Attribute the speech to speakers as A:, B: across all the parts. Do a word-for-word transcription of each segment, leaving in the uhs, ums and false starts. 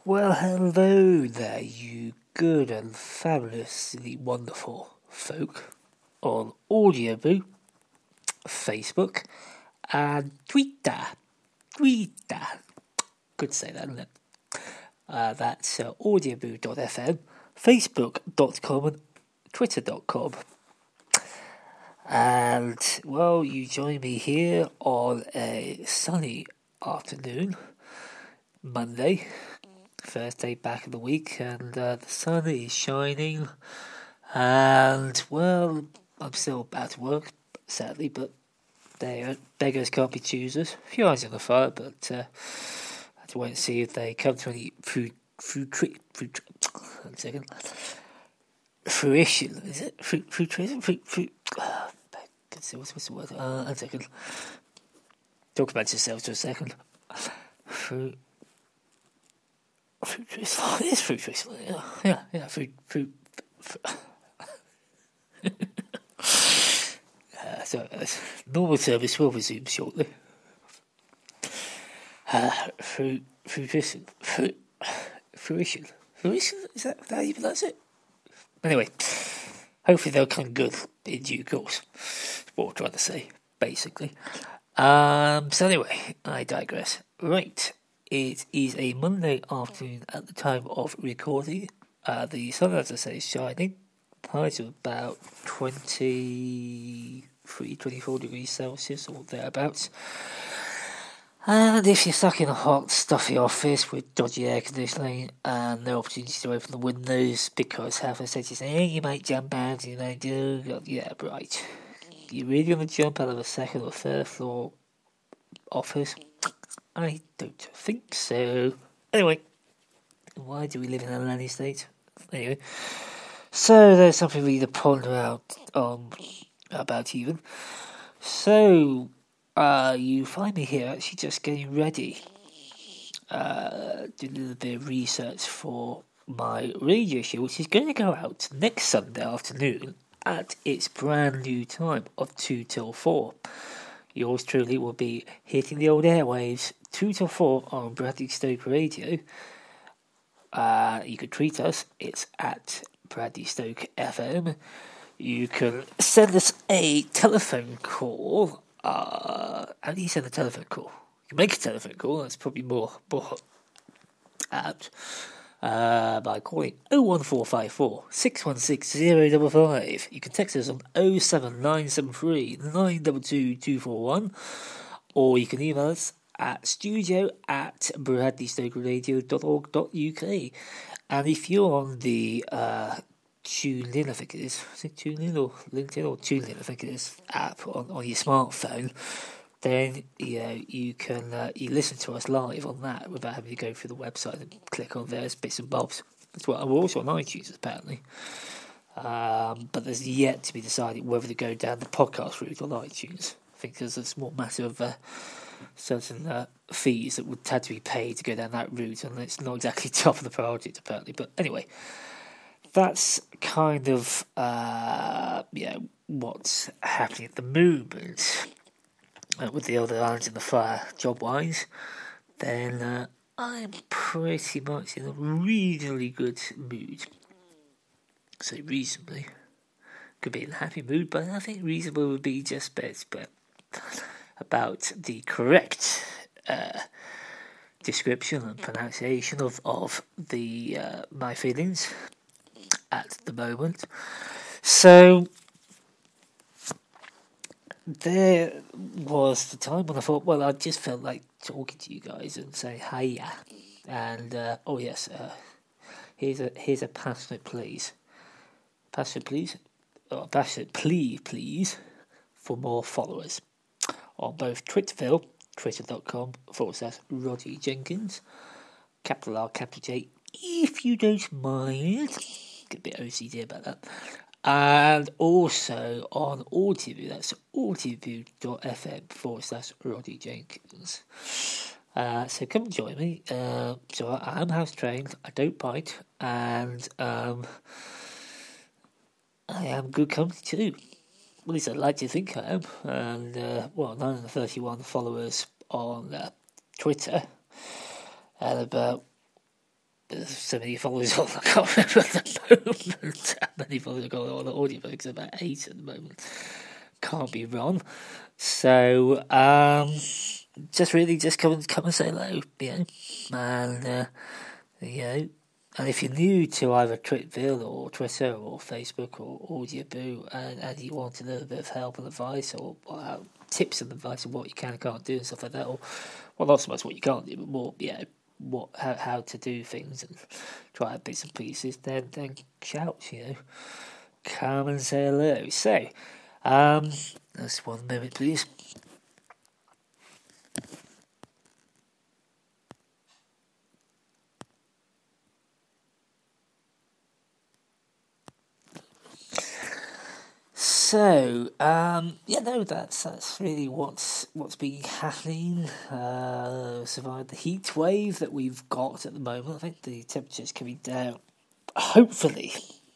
A: Well, hello there, you good and fabulously wonderful folk on Audioboo, Facebook, and Twitter. Twitter. Good to say that, isn't it? Uh, that's uh, audioboo dot f m, facebook dot com, and twitter dot com. And, well, you join me here on a sunny afternoon, Monday. First day back of the week, and uh, the sun is shining, and well, I'm still about to work, sadly, but they beggars can't be choosers. A few eyes on the fire, but uh, I have to wait and see if they come to any food, food, tri- food, tri- one second, fruition. Is it fruit, fruit, fruit, fruit, fruit? Uh, what's, what's the word? Uh, one second. Talk about yourself for a second. Fruit. Fruit trees. Oh, it is fruit trees. Yeah, yeah, yeah. Fruit, fruit. fruit. uh, so, uh, normal service will resume shortly. Uh, fruit, fruition, fruit, fruition, fruition. Is that how you pronounce it? Anyway, hopefully they'll come good in due course. That's what I'm trying to say, basically. Um. So anyway, I digress. Right. It is a Monday afternoon at the time of recording. Uh, the sun, as I say, is shining. Highs of about twenty-three, twenty-four degrees Celsius or thereabouts. And if you're stuck in a hot, stuffy office with dodgy air conditioning and no opportunity to open the windows because half a state is saying, hey, you might jump out, you might do, yeah, right. You're really going to jump out of a second or third floor office? I don't think so. Anyway, why do we live in a landy state? Anyway, so there's something really to ponder out um, about even. So, uh, you find me here actually just getting ready. Uh, doing a little bit of research for my radio show, which is going to go out next Sunday afternoon at its brand new time of two till four. Yours truly will be hitting the old airwaves two till four on Bradley Stoke Radio. Uh, you can tweet us. It's at Bradley Stoke F M. You can send us a telephone call. Uh, how do you send a telephone call? You can make a telephone call. That's probably more, more apt. Uh, by calling oh one four five four, six one six, zero five five. You can text us on oh seven nine seven three, nine two two, two four one, or you can email us at studio at bradleystokeradio dot org dot uk. And if you're on the uh, TuneIn, I think it is, is it TuneIn or LinkedIn or TuneIn, I think it is, app on, on your smartphone, then you know you can uh, you listen to us live on that without having to go through the website and click on various bits and bobs. That's what we're also on iTunes apparently, um, but there's yet to be decided whether to go down the podcast route on iTunes. I think there's a small matter of uh, certain uh, fees that would have to be paid to go down that route, and it's not exactly top of the priority apparently. But anyway, that's kind of uh, yeah what's happening at the moment. Uh, with the other irons in the fire job-wise, then uh, I'm pretty much in a reasonably good mood. So reasonably. Could be in a happy mood, but I think reasonable would be just best bet about the correct uh, description and pronunciation of, of the uh, my feelings at the moment. So there was the time when I thought, well, I just felt like talking to you guys and saying hiya, and uh, oh yes, uh, here's a here's a passionate please, passionate please, oh, passionate plea please for more followers on both Twitterville, twitter.com forward slash Roddy Jenkins, capital R, capital J, if you don't mind, get a bit O C D about that. And also on Audioboo, that's audioboo.fm forward slash Roddy Jenkins. Uh, so come and join me. Uh, so I am house trained, I don't bite, and um, I am good company too. At least I'd like to think I am. And, uh, well, nine hundred thirty-one followers on uh, Twitter, and about there's so many followers on, I can't remember at the moment how many followers I've got on the audiobooks, about eight at the moment. Can't be wrong. So, um, just really just come and come and say hello, you know, and uh, you know, and if you're new to either Twitterville or Twitter or Facebook or Audioboo, and, and you want a little bit of help and advice or, or uh, tips and advice on what you can and can't do and stuff like that, or well, not so much what you can't do, but more, you know, what how how to do things and try out bits and pieces, then then shout, you know, come and say hello. So, um, just one moment, please. So, um, yeah, no, that's that's really what's what's been happening. Uh, survived the heat wave that we've got at the moment. I think the temperature's coming down, hopefully,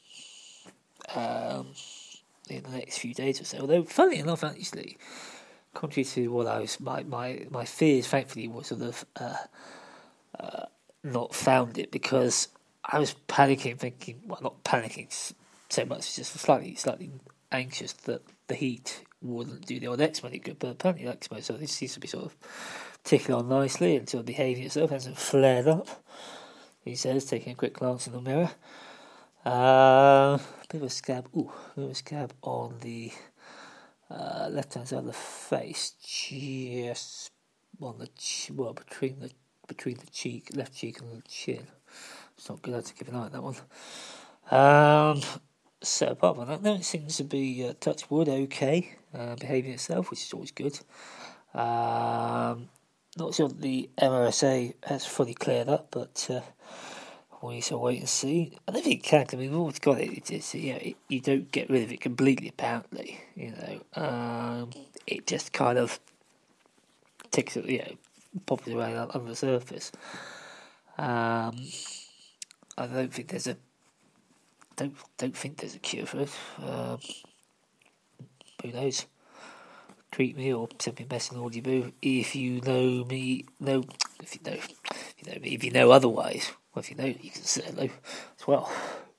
A: um, in the next few days or so. Although, funnily enough, actually, contrary to what I was, my my, my fears, thankfully, were sort of uh, uh, not founded, because I was panicking, thinking, well, not panicking so much, just slightly slightly. anxious that the heat wouldn't do the old Exmo any good, but apparently the Exmo so this seems to be sort of ticking on nicely and sort of behaving itself, hasn't flared up, he says, taking a quick glance in the mirror. Uh, a bit of a scab, ooh, a bit of a scab on the uh, left hand side of the face, just on the, ch- well, between the between the cheek, left cheek and the chin. It's not good, I have to keep an eye on that one. Um, So apart from that, no, it seems to be uh, touch wood okay, uh, behaving itself, which is always good. Um, not sure that the M R S A has fully cleared up, but uh, we shall wait and see. I don't think it can. I mean, we've always got it. It's just, you know, it, you don't get rid of it completely. Apparently, you know, um, it just kind of takes it, you know, pops it around under the surface. Um, I don't think there's a don't don't think there's a cure for it. Um, who knows? Tweet me or send me a message on Audioboo if you know me. No, if you know, if you know me, if you know otherwise. Well, if you know, you can say hello as well.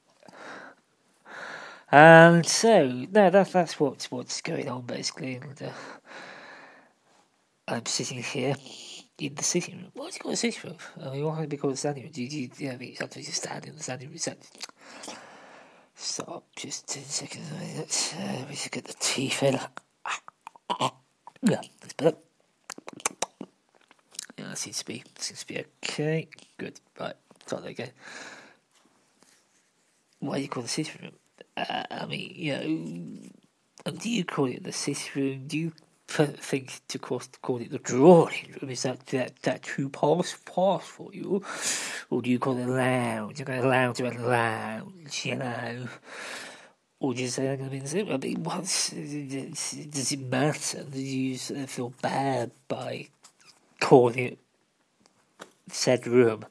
A: And so, no, that's that's what's what's going on basically. And uh, I'm sitting here in the sitting room. Why do you call it a sitting room? I mean, why would it be called a standing room? Do you, do you, yeah, I mean, sometimes you stand in the standing room. Stop, just ten seconds. Let's uh, we should get the tea filler. Yeah, that's better. Yeah, that seems to be seems to be okay. Good. Right, start that again. Why do you call it the sitting room? Uh, I mean, you know, do you call it the sitting room? Do you think to call, call it the drawing room? Is that that, that too pass pass for you, or do you call it a lounge? You're going to lounge around the lounge, you know? Or do you say I'm going to be in the sitting room? I mean, what does it matter? Do you feel bad by calling it said room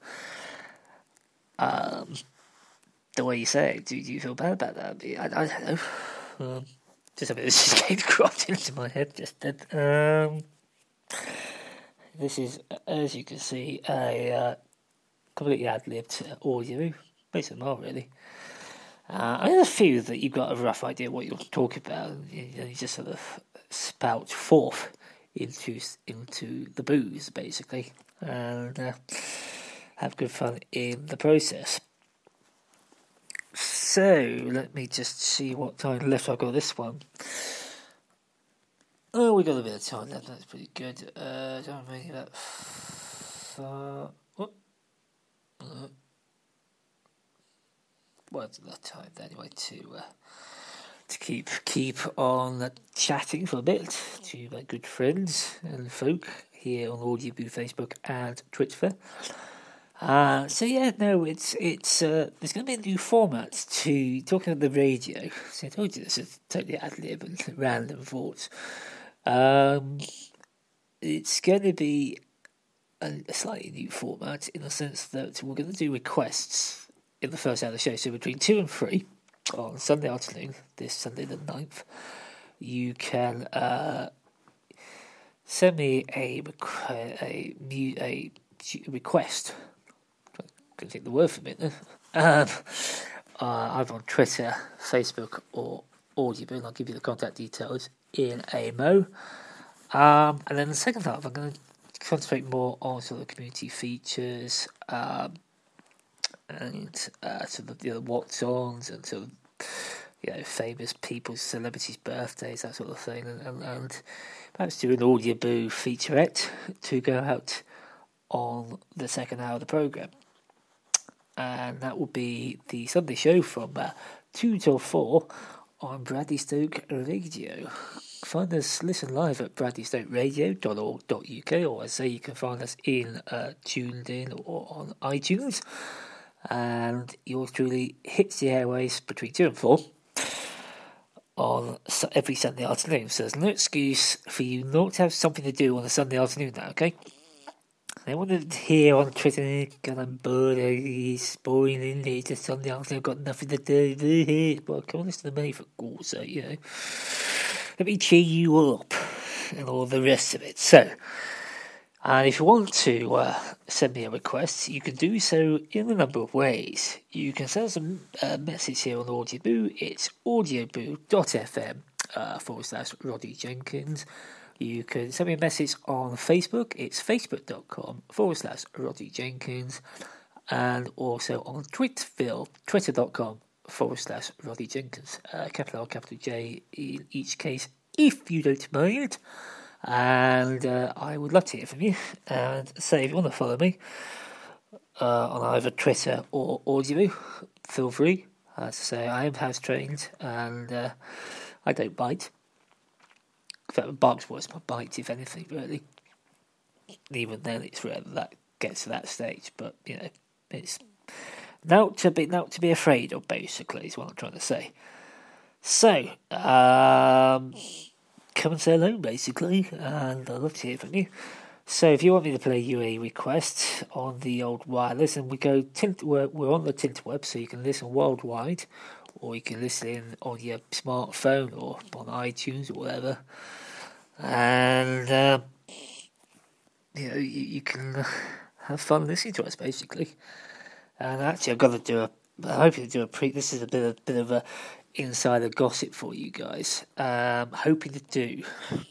A: um, the way you say it? Do, do you feel bad about that? I, mean, I, I don't know. Um, just a bit of this just came cropped into my head just then. Um, this is, as you can see, a uh, completely ad-libbed audio, based on more really. Uh, I just feel that you've got a rough idea what you're talking about, and you, you just sort of spout forth into into the booze, basically, and uh, have good fun in the process. So, let me just see what time left I've got this one. Oh, we got a bit of time left, that's pretty good. Uh, don't make that far. Oh. Uh, What's enough time anyway to uh, to keep keep on chatting for a bit to my good friends and folk here on Audioboo, Facebook and Twitter. Uh, so yeah, no, it's it's uh, there's going to be a new format to talking about the radio. So I told you this is totally ad lib and random thoughts. Um, it's going to be a, a slightly new format in the sense that we're going to do requests in the first hour of the show. So between two and three on Sunday afternoon, this Sunday the ninth, you can uh, send me a a, a, a request. going to take the word from it. Um, uh, I'm on Twitter, Facebook, or Audible, and I'll give you the contact details in a mo. Um, and then the second half, I'm going to concentrate more on sort of community features um, and uh, sort of you know, what's ons and sort of you know famous people's celebrities' birthdays, that sort of thing, and, and, and perhaps do an Audio Boo featurette to go out on the second hour of the programme. And that will be the Sunday show from uh, two till four on Bradley Stoke Radio. Find us, listen live at bradley stoke radio dot org dot U K, or as I say, you can find us in uh, tuned in or on iTunes. And yours truly hits the airways between two and four on every Sunday afternoon. So there's no excuse for you not to have something to do on a Sunday afternoon now, okay? I wanted to hear on Twitter, God, I'm bored, it's boring, isn't it? It's a Sunday afternoon, I've got nothing to do. Well, come on, listen to me for God's sake, you know. Let me cheer you up and all the rest of it. So, and if you want to uh, send me a request, you can do so in a number of ways. You can send us a, a message here on AudioBoo. It's audioboo.fm uh, forward slash Roddy Jenkins. You can send me a message on Facebook. It's facebook.com forward slash Roddy Jenkins. And also on Twitterville, twitter.com forward slash Roddy Jenkins. Uh, capital R, capital J in each case, if you don't mind. And uh, I would love to hear from you. And say, if you want to follow me uh, on either Twitter or Audio, feel free. As I say, I am house trained and uh, I don't bite. In fact, bark's worse my bite, if anything, really. Even then, it's rare that that gets to that stage. But, you know, it's not to be, not to be afraid of, basically, is what I'm trying to say. So, um, come and say hello, basically, and I'd love to hear from you. So, if you want me to play you a request on the old wireless, and we go, tint, we're, we're on the Tinterweb, so you can listen worldwide, or you can listen in on your smartphone or on iTunes or whatever. And, uh, you know, you, you can have fun listening to us, basically. And actually, I've got to do a, I'm hoping to do a pre, this is a bit of, bit of a insider gossip for you guys. Um, hoping to do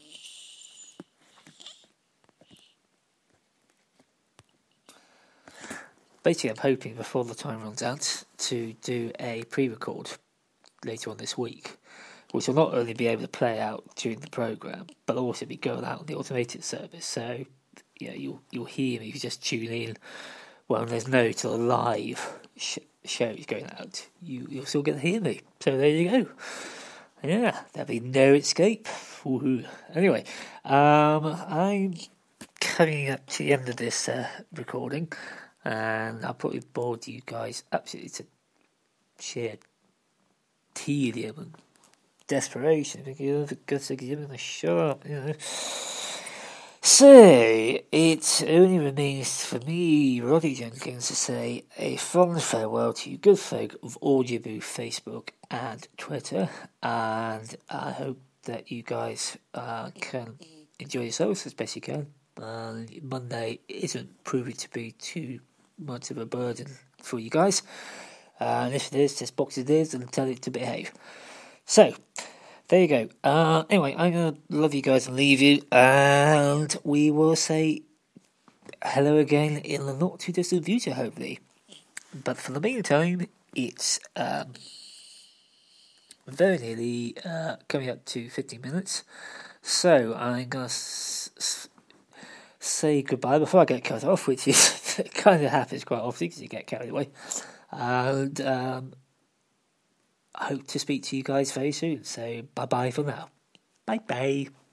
A: basically, I'm hoping before the time runs out to do a pre-record later on this week, which will not only be able to play out during the programme, but also be going out on the automated service. So, yeah, you'll you'll hear me if you just tune in when there's no sort of live sh- shows going out. You you'll still get to hear me. So there you go. Yeah, there'll be no escape. Woohoo! Anyway, um, I'm coming up to the end of this uh, recording, and I'll probably bored you guys absolutely to sheer tedium and desperation because of God's sake, you're going to shut up, you know. So, it only remains for me, Roddy Jenkins, to say a fond farewell to you good folk of AudioBoo, Facebook and Twitter, and I hope that you guys uh, can enjoy yourselves as best you can. Uh, Monday isn't proving to be too much of a burden for you guys, uh, and if it is, just box it is and tell it to behave. So, there you go. Uh, anyway, I'm going to love you guys and leave you, and we will say hello again in the not too distant future, hopefully. But for the meantime, it's um, very nearly uh, coming up to fifteen minutes, so I'm going to s- s- say goodbye before I get cut off, which is kind of happens quite often because you get carried away, and um, I hope to speak to you guys very soon. So bye bye for now. Bye bye.